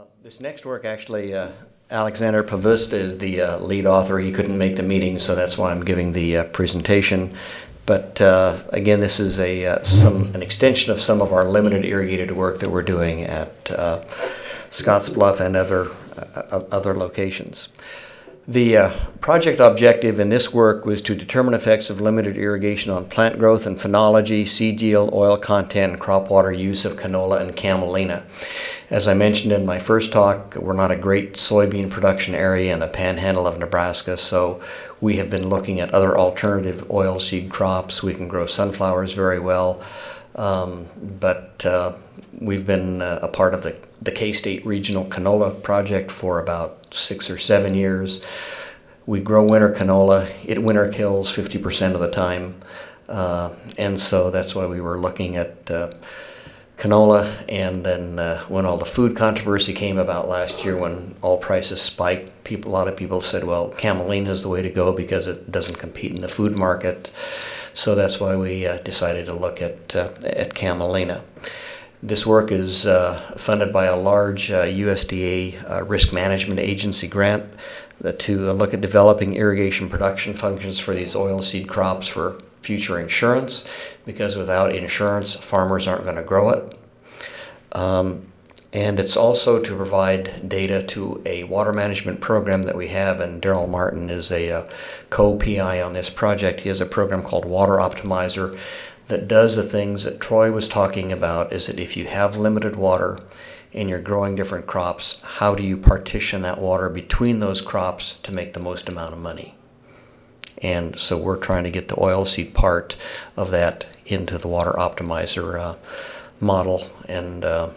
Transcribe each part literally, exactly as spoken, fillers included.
This next work, actually, uh, Alexander Pavusta is the uh, lead author. He couldn't make the meeting, so that's why I'm giving the uh, presentation. But uh, again, this is a uh, some an extension of some of our limited irrigated work that we're doing at uh, Scottsbluff and other uh, other locations. The uh, project objective in this work was to determine effects of limited irrigation on plant growth and phenology, seed yield, oil content, and crop water use of canola and camelina. As I mentioned in my first talk, we're not a great soybean production area in the panhandle of Nebraska, so we have been looking at other alternative oilseed crops. We can grow sunflowers very well, um, but uh, we've been uh, a part of the, the K-State Regional Canola Project for about six or seven years. We grow winter canola. It winter kills fifty percent of the time, uh, and so that's why we were looking at uh, canola. And then uh, when all the food controversy came about last year, when all prices spiked, people, a lot of people said, well, camelina is the way to go because it doesn't compete in the food market. So that's why we uh, decided to look at, uh, at camelina. This work is uh, funded by a large uh, U S D A uh, risk management agency grant uh, to uh, look at developing irrigation production functions for these oilseed crops for future insurance, because without insurance, farmers aren't going to grow it. Um, and it's also to provide data to a water management program that we have, and Daryl Martin is a, a co-P I on this project. He has a program called Water Optimizer that does the things that Troy was talking about, is that if you have limited water and you're growing different crops, how do you partition that water between those crops to make the most amount of money? And so we're trying to get the oilseed part of that into the Water Optimizer uh, model, and uh,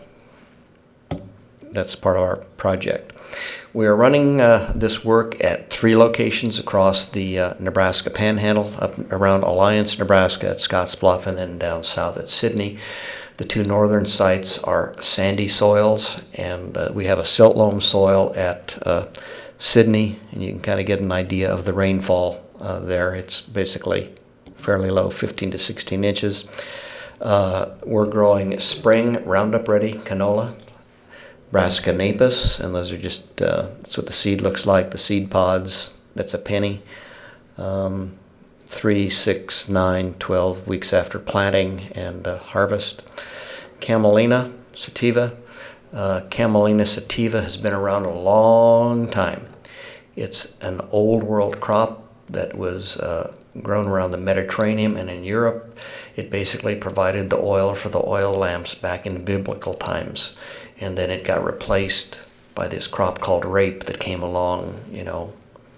that's part of our project. We are running uh, this work at three locations across the uh, Nebraska Panhandle, up around Alliance, Nebraska at Scottsbluff, and then down south at Sidney. The two northern sites are sandy soils, and uh, we have a silt loam soil at uh, Sidney, and you can kind of get an idea of the rainfall uh, there. It's basically fairly low, fifteen to sixteen inches. Uh, we're growing spring Roundup Ready canola, Brassica napus, and those are just, uh, that's what the seed looks like, the seed pods. That's a penny. Um, three, six, nine, twelve weeks after planting and uh, harvest. Camelina sativa. Uh, Camelina sativa has been around a long time. It's an old world crop that was uh, grown around the Mediterranean and in Europe. It basically provided the oil for the oil lamps back in biblical times. And then it got replaced by this crop called rape that came along, you know,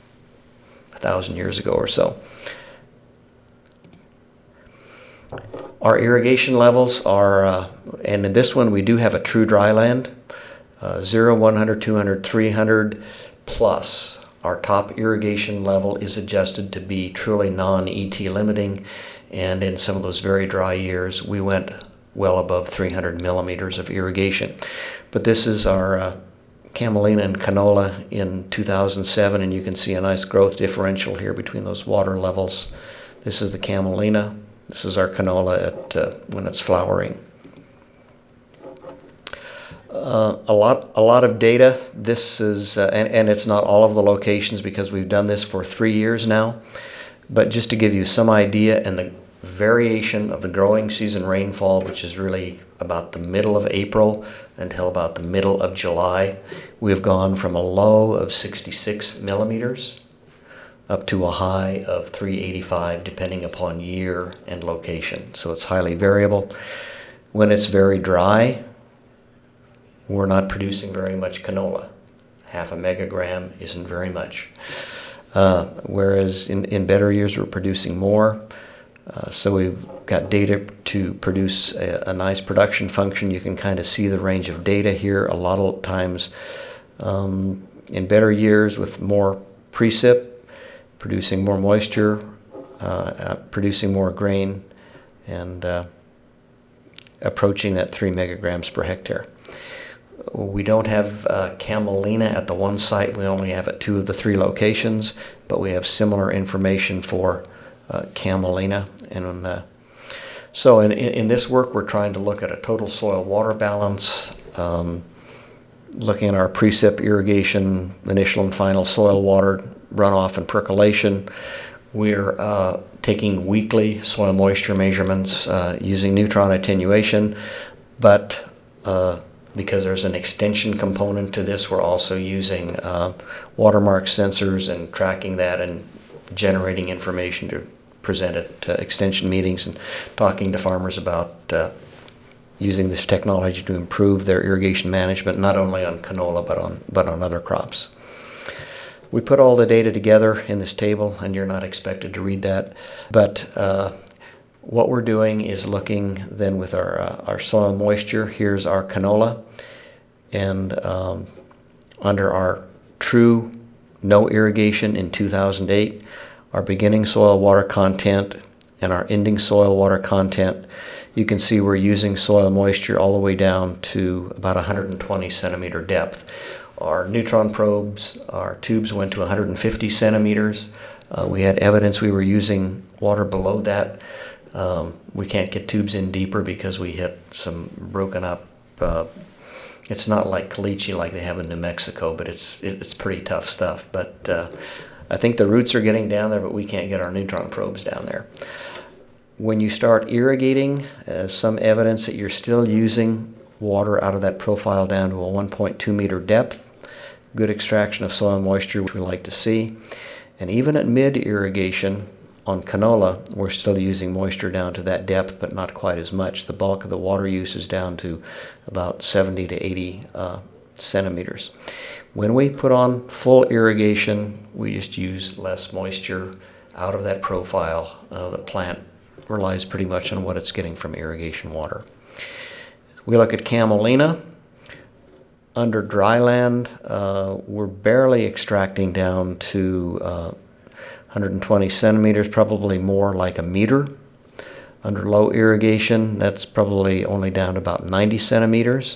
a thousand years ago or so. Our irrigation levels are, uh, and in this one we do have a true dry land, uh, zero, one hundred, two hundred, three hundred plus. Our top irrigation level is adjusted to be truly non-E T limiting, and in some of those very dry years we went well above three hundred millimeters of irrigation. But this is our uh, camelina and canola in two thousand seven, and you can see a nice growth differential here between those water levels. This is the camelina. This is our canola at uh, when it's flowering. Uh, a lot, a lot of data. This is, uh, and, and it's not all of the locations because we've done this for three years now. But just to give you some idea, and the variation of the growing season rainfall, which is really about the middle of April until about the middle of July, we have gone from a low of sixty-six millimeters up to a high of three eighty-five, depending upon year and location. So it's highly variable. When it's very dry, we're not producing very much canola. Half a megagram isn't very much. Uh, whereas in, in better years, we're producing more. Uh, so we've got data to produce a, a nice production function. You can kind of see the range of data here. A lot of times um, in better years with more precip, producing more moisture, uh, uh, producing more grain, and uh, approaching that three megagrams per hectare. We don't have uh, camelina at the one site. We only have at two of the three locations, but we have similar information for uh, camelina. And uh, so in, in this work, we're trying to look at a total soil water balance, um, looking at our precip irrigation, initial and final soil water runoff and percolation. We're uh, taking weekly soil moisture measurements uh, using neutron attenuation, but uh, because there's an extension component to this, we're also using uh, watermark sensors and tracking that and generating information to present at uh, extension meetings and talking to farmers about uh, using this technology to improve their irrigation management, not only on canola but on but on other crops. We put all the data together in this table, and you're not expected to read that, but uh, what we're doing is looking then with our uh, our soil moisture. Here's our canola, and um, under our true no irrigation in two thousand eight, our beginning soil water content and our ending soil water content, you can see we're using soil moisture all the way down to about one hundred twenty centimeter depth. Our neutron probes, our tubes went to one hundred fifty centimeters. Uh, we had evidence we were using water below that. Um, we can't get tubes in deeper because we hit some broken up. Uh, it's not like caliche like they have in New Mexico, but it's it, it's pretty tough stuff. But uh, I think the roots are getting down there, but we can't get our neutron probes down there. When you start irrigating, uh, some evidence that you're still using water out of that profile down to a one point two meter depth. Good extraction of soil moisture, which we like to see. And even at mid-irrigation on canola, we're still using moisture down to that depth, but not quite as much. The bulk of the water use is down to about seventy to eighty uh, centimeters. When we put on full irrigation, we just use less moisture out of that profile. Uh, the plant relies pretty much on what it's getting from irrigation water. We look at camelina. Under dry land, uh, we're barely extracting down to uh, one hundred twenty centimeters, probably more like a meter. Under low irrigation, that's probably only down to about ninety centimeters.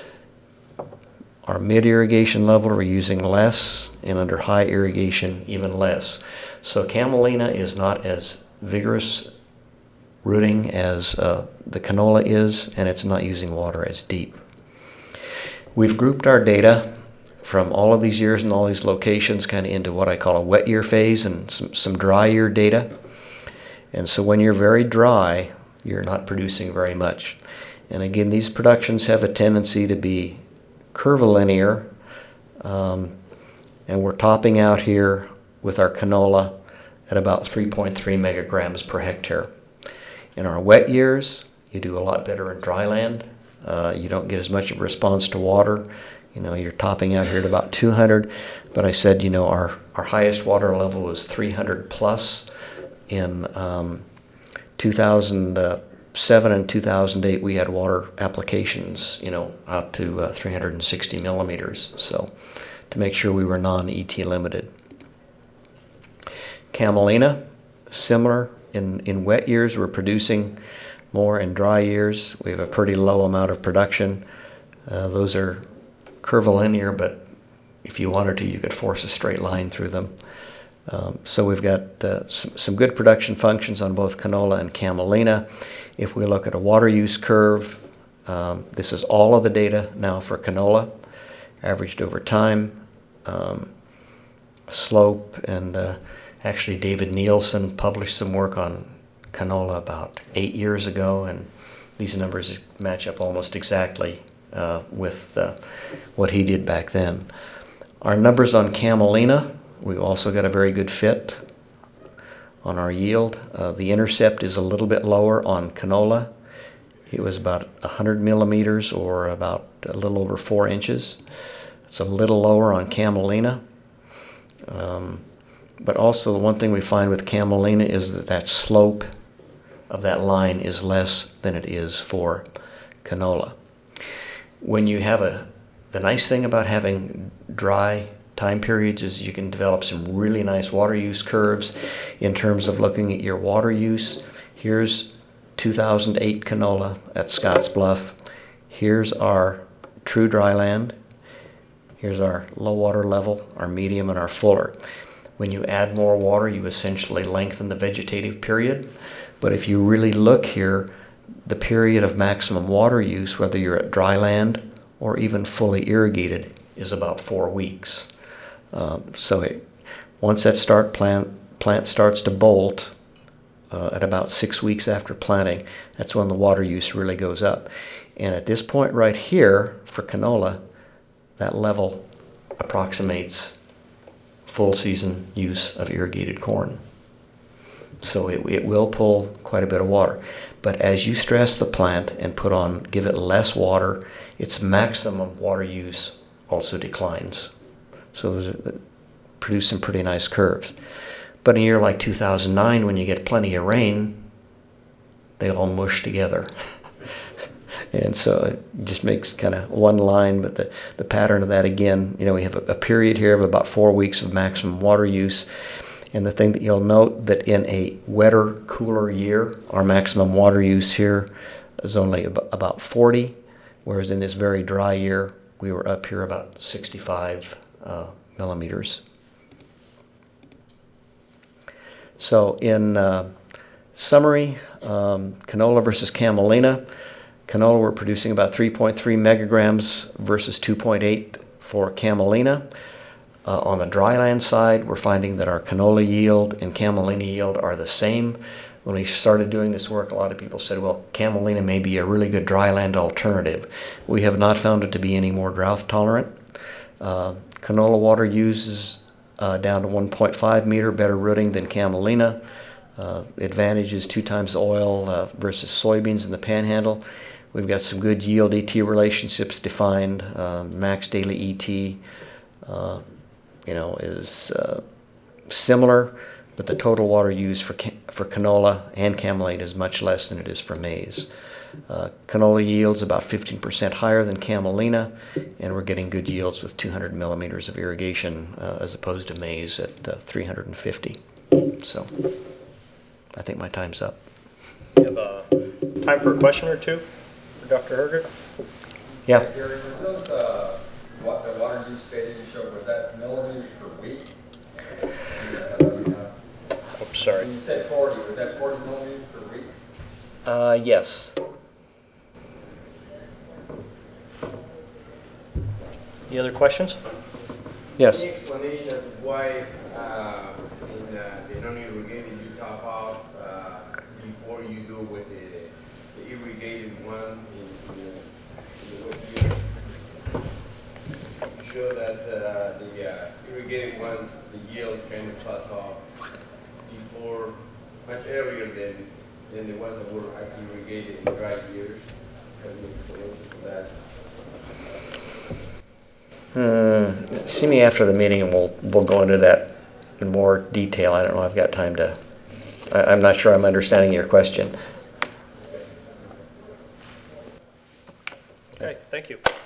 Our mid-irrigation level, we're using less, and under high irrigation, even less. So camelina is not as vigorous rooting as uh, the canola is, and it's not using water as deep. We've grouped our data from all of these years and all these locations kind of into what I call a wet year phase and some, some dry year data. And so when you're very dry, you're not producing very much. And again, these productions have a tendency to be curvilinear, um, and we're topping out here with our canola at about three point three megagrams per hectare. In our wet years, you do a lot better in dry land. Uh, you don't get as much of a response to water. You know, you're topping out here at about two hundred. But I said, you know, our, our highest water level was three hundred plus. In um, two thousand seven and two thousand eight, we had water applications, you know, out to uh, three hundred sixty millimeters. So to make sure we were non-E T limited. Camelina, similar. In, in wet years, we're producing more. In dry years, we have a pretty low amount of production. Uh, those are curvilinear, but if you wanted to, you could force a straight line through them. Um, so we've got uh, some, some good production functions on both canola and camelina. If we look at a water use curve, um, this is all of the data now for canola, averaged over time, um, slope, and uh, actually David Nielsen published some work on canola about eight years ago, and these numbers match up almost exactly uh, with uh, what he did back then. Our numbers on camelina, we also got a very good fit on our yield. Uh, the intercept is a little bit lower on canola. It was about one hundred millimeters, or about a little over four inches. It's a little lower on camelina. Um, but also the one thing we find with camelina is that that slope of that line is less than it is for canola. When you have a, the nice thing about having dry time periods is you can develop some really nice water use curves in terms of looking at your water use. Here's two thousand eight canola at Scotts Bluff. Here's our true dry land. Here's our low water level, our medium, and our fuller. When you add more water, you essentially lengthen the vegetative period. But if you really look here, the period of maximum water use, whether you're at dry land or even fully irrigated is about four weeks. Um, so it, once that start plant plant starts to bolt uh, at about six weeks after planting, that's when the water use really goes up. And at this point right here for canola, that level approximates full season use of irrigated corn. So it, it will pull quite a bit of water. But as you stress the plant and put on, give it less water, its maximum water use also declines. So those are, produce some pretty nice curves. But in a year like two thousand nine, when you get plenty of rain, they all mush together. And so it just makes kind of one line, but the, the pattern of that again, you know, we have a, a period here of about four weeks of maximum water use. And the thing that you'll note that in a wetter, cooler year, our maximum water use here is only ab- about forty, whereas in this very dry year, we were up here about sixty-five uh, millimeters. So in uh, summary, um, canola versus camelina. Canola, we're producing about three point three megagrams versus two point eight for camelina. Uh, on the dryland side, we're finding that our canola yield and camelina yield are the same. When we started doing this work, a lot of people said, well, camelina may be a really good dryland alternative. We have not found it to be any more drought tolerant. Uh, canola water uses uh, down to one point five meter better rooting than camelina. Uh, advantage is two times oil uh, versus soybeans in the panhandle. We've got some good yield E T relationships defined. Uh, max daily E T uh, you know, is uh, similar, but the total water used for ca- for canola and camelina is much less than it is for maize. Uh, canola yields about fifteen percent higher than camelina, and we're getting good yields with two hundred millimeters of irrigation uh, as opposed to maize at uh, three hundred fifty. So I think my time's up. You have uh, time for a question or two for Doctor Herger? Yeah. Hey, Gary, was those, uh, what, the water use data you showed, was that millimeters per week? Oops, sorry. When you said forty, was that forty millimeters per week? Uh, yes. Any other questions? Yes. Any explanation of why uh, in uh, the non-irrigated you top off uh, before you do with the, the irrigated one in, in, the, in the wet year? You show that uh, the uh, irrigated ones, the yields kind of plateau before much earlier than, than the ones that were actually irrigated in dry years. Have you explanation for that? Hmm. See me after the meeting, and we'll we'll go into that in more detail. I don't know. I've got time to. I, I'm not sure I'm understanding your question. Okay, thank you.